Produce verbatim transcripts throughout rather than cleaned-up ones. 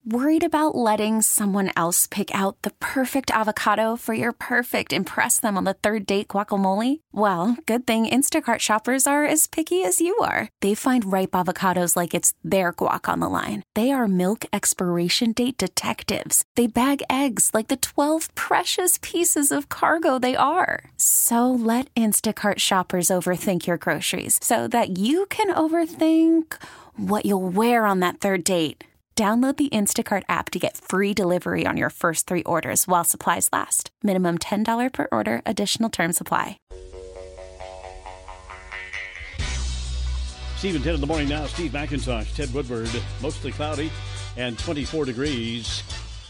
Worried about letting someone else pick out the perfect avocado for your perfect impress them on the third date guacamole? Well, good thing Instacart shoppers are as picky as you are. They find ripe avocados like it's their guac on the line. They are milk expiration date detectives. They bag eggs like the twelve precious pieces of cargo they are. So let Instacart shoppers overthink your groceries so that you can overthink what you'll wear on that third date. Download the Instacart app to get free delivery on your first three orders while supplies last. Minimum ten dollars per order. Additional terms apply. Steve and Ted in the morning now. Steve McIntosh, Ted Woodward, mostly cloudy and twenty-four degrees.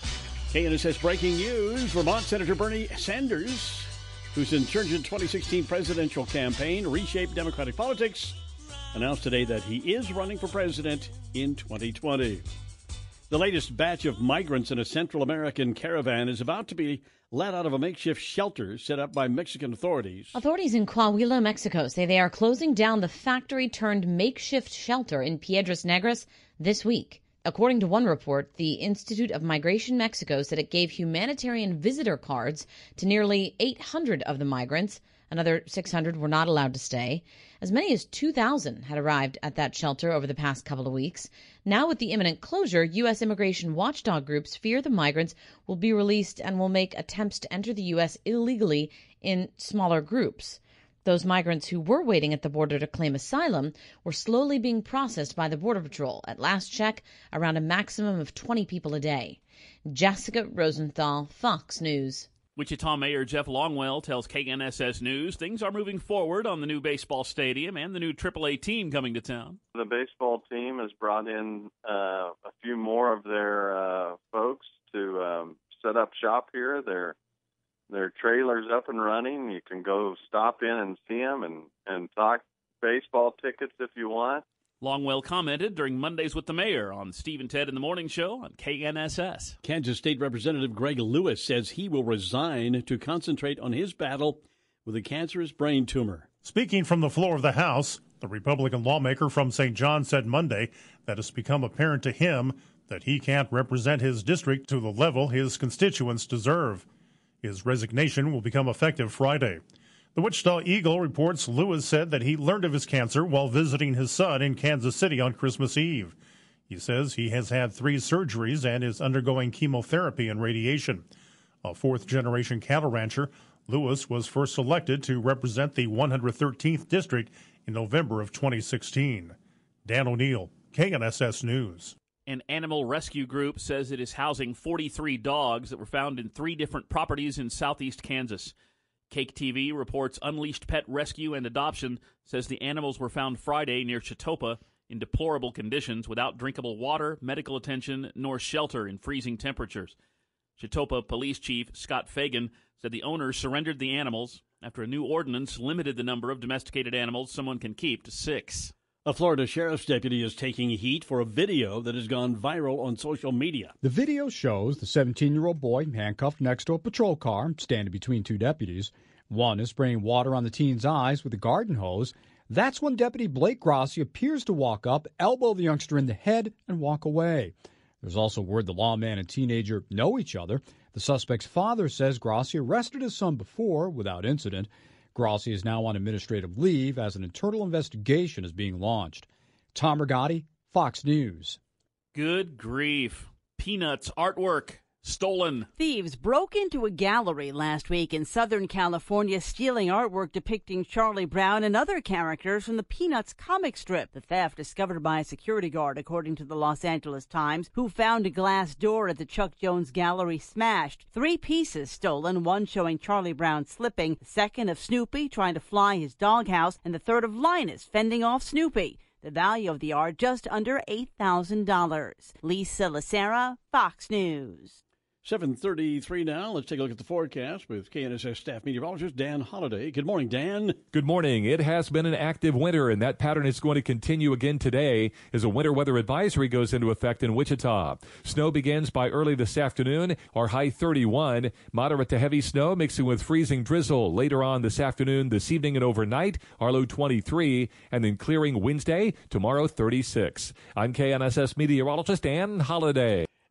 K N S S breaking news. Vermont Senator Bernie Sanders, whose insurgent twenty sixteen presidential campaign reshaped Democratic politics, announced today that he is running for president in twenty twenty. The latest batch of migrants in a Central American caravan is about to be let out of a makeshift shelter set up by Mexican authorities. Authorities in Coahuila, Mexico, say they are closing down the factory-turned-makeshift shelter in Piedras Negras this week. According to one report, the Institute of Migration Mexico said it gave humanitarian visitor cards to nearly eight hundred of the migrants. Another six hundred were not allowed to stay. As many as two thousand had arrived at that shelter over the past couple of weeks. Now with the imminent closure, U S immigration watchdog groups fear the migrants will be released and will make attempts to enter the U S illegally in smaller groups. Those migrants who were waiting at the border to claim asylum were slowly being processed by the Border Patrol. At last check, around a maximum of twenty people a day. Jessica Rosenthal, Fox News. Wichita Mayor Jeff Longwell tells K N S S News things are moving forward on the new baseball stadium and the new triple A team coming to town. The baseball team has brought in uh, a few more of their uh, folks to um, set up shop here. Their their trailer's up and running. You can go stop in and see them and, and talk baseball tickets if you want. Longwell commented during Mondays with the Mayor on Steve and Ted in the Morning Show on K N S S. Kansas State Representative Greg Lewis says he will resign to concentrate on his battle with a cancerous brain tumor. Speaking from the floor of the House, the Republican lawmaker from Saint John said Monday that it's become apparent to him that he can't represent his district to the level his constituents deserve. His resignation will become effective Friday. The Wichita Eagle reports Lewis said that he learned of his cancer while visiting his son in Kansas City on Christmas Eve. He says he has had three surgeries and is undergoing chemotherapy and radiation. A fourth-generation cattle rancher, Lewis was first selected to represent the one hundred thirteenth District in November of twenty sixteen. Dan O'Neill, K N S S News. An animal rescue group says it is housing forty-three dogs that were found in three different properties in southeast Kansas. Cake T V reports Unleashed Pet Rescue and Adoption says the animals were found Friday near Chetopa in deplorable conditions without drinkable water, medical attention, nor shelter in freezing temperatures. Chetopa Police Chief Scott Fagan said the owners surrendered the animals after a new ordinance limited the number of domesticated animals someone can keep to six. A Florida sheriff's deputy is taking heat for a video that has gone viral on social media. The video shows the seventeen-year-old boy handcuffed next to a patrol car, standing between two deputies. One is spraying water on the teen's eyes with a garden hose. That's when Deputy Blake Grossi appears to walk up, elbow the youngster in the head, and walk away. There's also word the lawman and teenager know each other. The suspect's father says Grossi arrested his son before without incident. Grossi is now on administrative leave as an internal investigation is being launched. Tom Rigotti, Fox News. Good grief. Peanuts artwork stolen. Thieves broke into a gallery last week in Southern California, stealing artwork depicting Charlie Brown and other characters from the Peanuts comic strip. The theft discovered by a security guard, according to the Los Angeles Times, who found a glass door at the Chuck Jones gallery smashed. Three pieces stolen, one showing Charlie Brown slipping, the second of Snoopy trying to fly his doghouse, and the third of Linus fending off Snoopy. The value of the art just under eight thousand dollars. Lisa Lacera, Fox News. seven thirty-three now. Let's take a look at the forecast with K N S S staff meteorologist Dan Holliday. Good morning, Dan. Good morning. It has been an active winter, and that pattern is going to continue again today as a winter weather advisory goes into effect in Wichita. Snow begins by early this afternoon, our high thirty-one. Moderate to heavy snow mixing with freezing drizzle later on this afternoon, this evening, and overnight, our low twenty-three, and then clearing Wednesday, tomorrow thirty-six. I'm K N S S meteorologist Dan Holliday.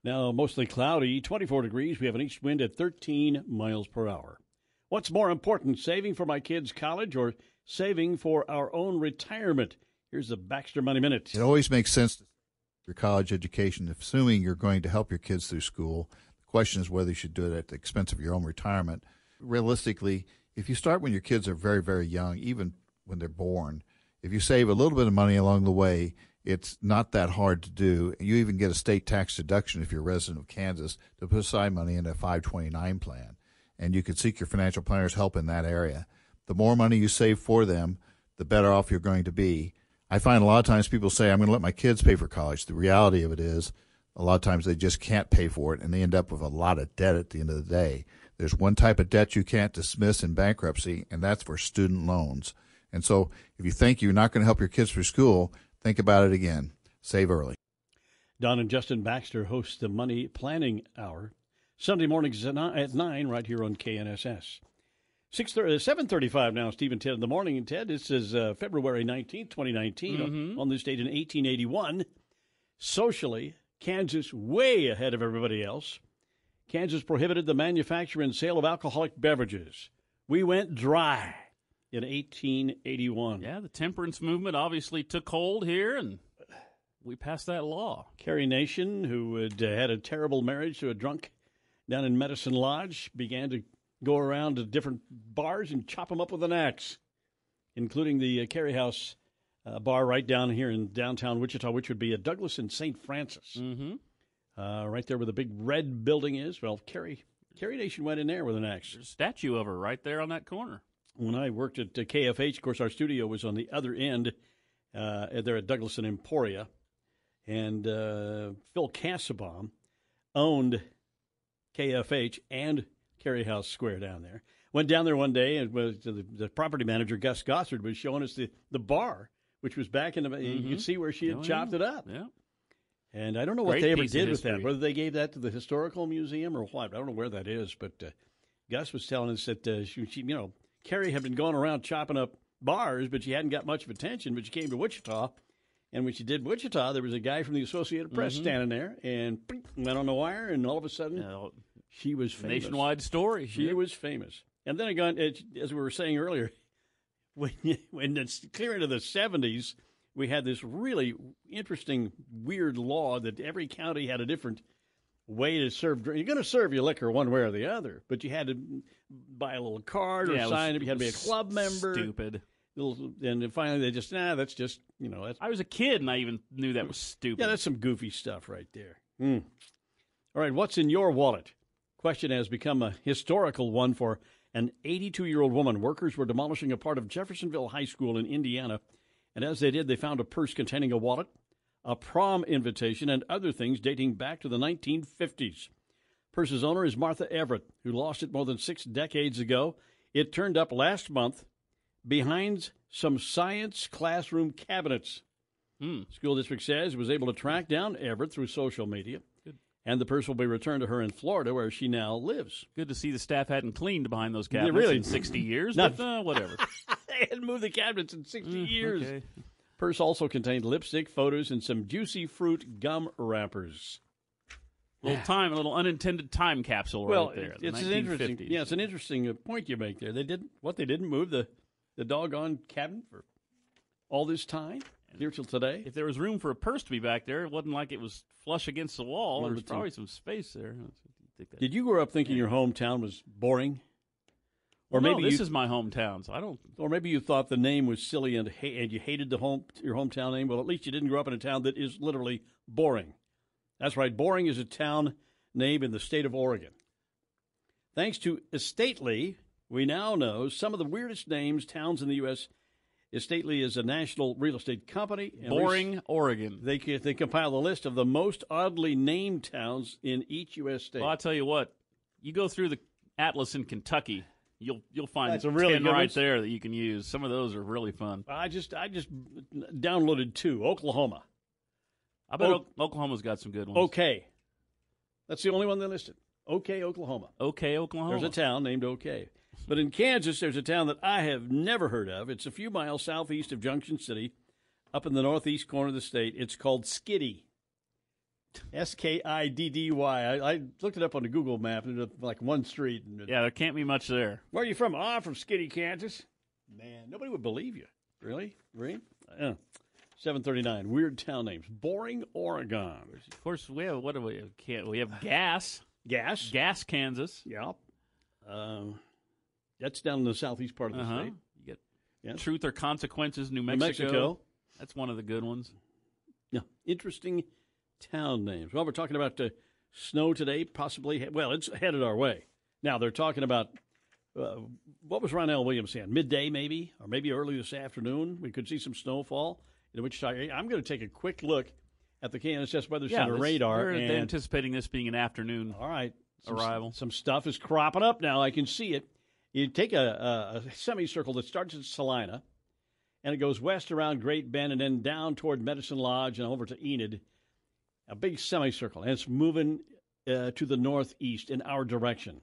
Now mostly cloudy, twenty-four degrees. We have an east wind at thirteen miles per hour. What's more important, saving for my kids' college or saving for our own retirement? Here's the Baxter Money Minute. It always makes sense to your college education, assuming you're going to help your kids through school. The question is whether you should do it at the expense of your own retirement. Realistically, if you start when your kids are very, very young, even when they're born, if you save a little bit of money along the way, it's not that hard to do. You even get a state tax deduction if you're a resident of Kansas to put aside money in a five twenty-nine plan. And you could seek your financial planner's help in that area. The more money you save for them, the better off you're going to be. I find a lot of times people say, I'm going to let my kids pay for college. The reality of it is a lot of times they just can't pay for it, and they end up with a lot of debt at the end of the day. There's one type of debt you can't dismiss in bankruptcy, and that's for student loans. And so if you think you're not going to help your kids through school, think about it again. Save early. Don and Justin Baxter host the Money Planning Hour, Sunday mornings at nine right here on K N S S. seven thirty-five now, Steve and Ted in the morning. And Ted, this is uh, February nineteenth, twenty nineteen. Mm-hmm. On this date in eighteen eighty-one, socially, Kansas way ahead of everybody else. Kansas prohibited the manufacture and sale of alcoholic beverages. We went dry in eighteen eighty-one. Yeah, the temperance movement obviously took hold here, and we passed that law. Carrie Nation, who had uh, had a terrible marriage to a drunk down in Medicine Lodge, began to go around to different bars and chop them up with an axe, including the uh, Carrie House uh, bar right down here in downtown Wichita, which would be a Douglas and Saint Francis. Mm-hmm. Uh, right there where the big red building is. Well, Carrie, Carrie Nation went in there with an axe. There's a statue of her right there on that corner. When I worked at uh, K F H, of course, our studio was on the other end uh, there at Douglas and Emporia. And uh, Phil Cassabaum owned K F H and Carrie House Square down there. Went down there one day, and was, the, the property manager, Gus Gossard, was showing us the, the bar, which was back in the mm-hmm. – you could see where she had oh, chopped yeah. it up. Yeah. And I don't know what Great they ever did with history. that, whether they gave that to the Historical Museum or what. I don't know where that is, but uh, Gus was telling us that, uh, she, she, you know, Carrie had been going around chopping up bars, but she hadn't got much of attention. But she came to Wichita, and when she did Wichita, there was a guy from the Associated Press mm-hmm. standing there, and went on the wire, and all of a sudden, yeah, she was famous. Nationwide story. She yeah. was famous. And then again, as we were saying earlier, when, when it's clear into the seventies, we had this really interesting, weird law that every county had a different way to serve drink. You're going to serve your liquor one way or the other, but you had to buy a little card or yeah, sign it. You had to be a club member. Stupid. Little, and then finally they just, nah, that's just, you know. That's, I was a kid and I even knew that was stupid. Yeah, that's some goofy stuff right there. Mm. All right, what's in your wallet? Question has become a historical one for an eighty-two-year-old woman. Workers were demolishing a part of Jeffersonville High School in Indiana. And as they did, they found a purse containing a wallet, a prom invitation, and other things dating back to the nineteen fifties. Purse's owner is Martha Everett, who lost it more than six decades ago. It turned up last month behind some science classroom cabinets. Hmm. School district says it was able to track down Everett through social media. Good. And the purse will be returned to her in Florida, where she now lives. Good to see the staff hadn't cleaned behind those cabinets yeah, really. in sixty years, Not, but uh, whatever. They hadn't moved the cabinets in sixty mm, years. Okay. Purse also contained lipstick, photos, and some juicy fruit gum wrappers. A little time, a little unintended time capsule well, right there. The it's an interesting. Yeah, it's an interesting uh, point you make there. They didn't what they didn't move the, the doggone cabinet for all this time, here till today. If there was room for a purse to be back there, it wasn't like it was flush against the wall. Well, there was probably two. some space there. Did you grow up thinking yeah. your hometown was boring? Or well, maybe no, this you, is my hometown, so I don't. Or maybe you thought the name was silly and and you hated the home your hometown name. Well, at least you didn't grow up in a town that is literally boring. That's right, Boring is a town name in the state of Oregon. Thanks to Estately, we now know some of the weirdest names towns in the U S Estately is a national real estate company. Boring, Oregon. They they compile a list of the most oddly named towns in each U S state. Well, I'll tell you what, you go through the Atlas in Kentucky. You'll you'll find That's a really ten good right ones. there that you can use. Some of those are really fun. I just I just downloaded two. Oklahoma. I bet o- Oklahoma's got some good ones. Okay. That's the only one they listed. Okay, Oklahoma. Okay, Oklahoma. There's a town named Okay. But in Kansas, there's a town that I have never heard of. It's a few miles southeast of Junction City, up in the northeast corner of the state. It's called Skiddy. S K I D D Y. I, I looked it up on the Google map, and it's like one street. And Yeah, there can't be much there. Where are you from? Oh, I'm from Skinny, Kansas. Man, nobody would believe you. Really? Really? Uh, seven thirty-nine. Weird town names. Boring, Oregon. Of course, we have, what do we have? Can't, we have Gas. Gas? Gas, Kansas. Yeah. Um, that's down in the southeast part of the Uh-huh. state. You get Yes. Truth or Consequences, New New Mexico. Mexico. That's one of the good ones. Yeah. Interesting town names. Well, we're talking about uh, snow today, possibly. Well, it's headed our way. Now, they're talking about, uh, what was Ron L. Williams saying? Midday, maybe, or maybe early this afternoon. We could see some snowfall in Wichita area. I'm going to take a quick look at the K N S S Weather Yeah, Center this- radar. We're and, anticipating this being an afternoon all right, some, arrival. Some stuff is cropping up now. I can see it. You take a, a, a semicircle that starts at Salina, and it goes west around Great Bend and then down toward Medicine Lodge and over to Enid. A big semicircle, and it's moving uh, to the northeast in our direction.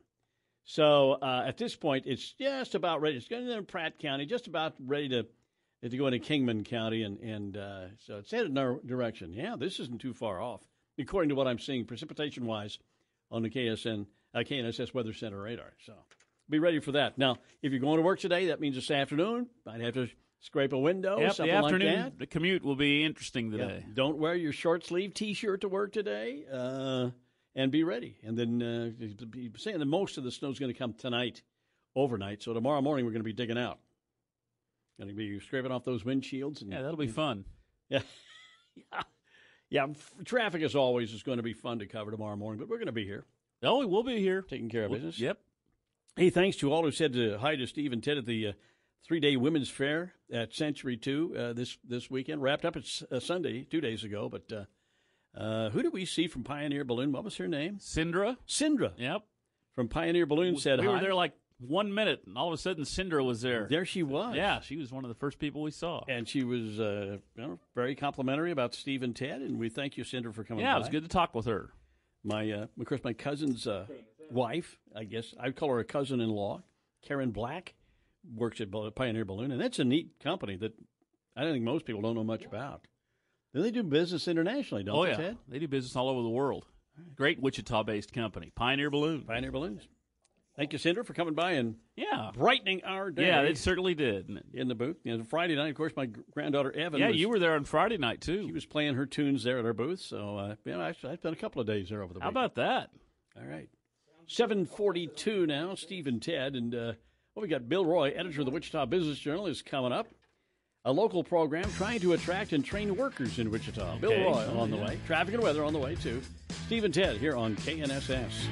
So uh, at this point, it's just about ready. It's going to Pratt County, just about ready to to go into Kingman County, and and uh, so it's headed in our direction. Yeah, this isn't too far off, according to what I'm seeing precipitation-wise on the K S N uh, K N S S Weather Center radar. So be ready for that. Now, if you're going to work today, that means this afternoon might have to scrape a window, Yep, something the afternoon, like that. the commute will be interesting Yeah. today. Don't wear your short sleeve T-shirt to work today, uh, and be ready. And then uh, be saying that most of the snow is going to come tonight, overnight. So tomorrow morning we're going to be digging out. Going to be scraping off those windshields. And, Yeah, that'll be fun. Yeah, yeah, yeah. f- Traffic as always is going to be fun to cover tomorrow morning, but we're going to be here, Oh, we'll be here. taking care of business. Yep. Hey, thanks to all who said uh, hi to Steve and Ted at the uh, three-day Women's Fair at Century two uh, this this weekend. Wrapped up at uh, Sunday, two days ago. But uh, uh, who did we see from Pioneer Balloon? What was her name? Cindra. Cindra Yep. from Pioneer Balloon said we hi. were there like one minute, and all of a sudden Cindra was there. There she was. Yeah, she was one of the first people we saw. And she was uh, you know, very complimentary about Steve and Ted, and we thank you, Cindra, for coming Yeah, by. it was good to talk with her. My, uh, of course, my cousin's uh, wife, I guess, I'd call her a cousin-in-law, Karen Black, works at Pioneer Balloon, and that's a neat company that I don't think most people don't know much about. Then they do business internationally, don't oh, they, yeah. Ted? They do business all over the world. Great Wichita-based company, Pioneer Balloon. Pioneer Balloons. Thank you, Cindra, for coming by and Yeah. brightening our day. Yeah, it certainly did. in the booth. You know, Friday night, of course, my granddaughter Evan. Yeah, was, you were there on Friday night, too. She was playing her tunes there at our booth. So, uh, yeah, I, I spent a couple of days there over the How week. about that? All right. seven forty-two now, Steve and Ted. And, uh, well, we got Bill Roy, editor of the Wichita Business Journal, is coming up. A local program trying to attract and train workers in Wichita. Bill Okay. Roy on the way. Traffic and weather on the way, too. Steve and Ted here on K N S S.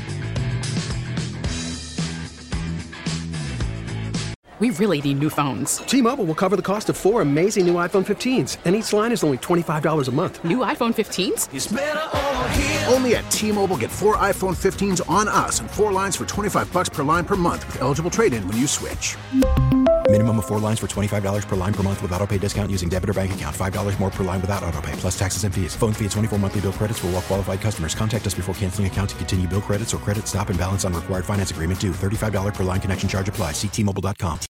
We really need new phones. T-Mobile will cover the cost of four amazing new iPhone fifteens, and each line is only twenty-five dollars a month. New iPhone fifteens? It's better over here. Only at T-Mobile, get four iPhone fifteens on us and four lines for twenty-five bucks per line per month with eligible trade-in when you switch. Minimum of four lines for twenty-five dollars per line per month with autopay discount using debit or bank account. five dollars more per line without autopay, plus taxes and fees. Phone fee at twenty-four monthly bill credits for well-qualified customers. Contact us before canceling account to continue bill credits or credit stop and balance on required finance agreement due. thirty-five dollars per line connection charge applies. See T Mobile dot com.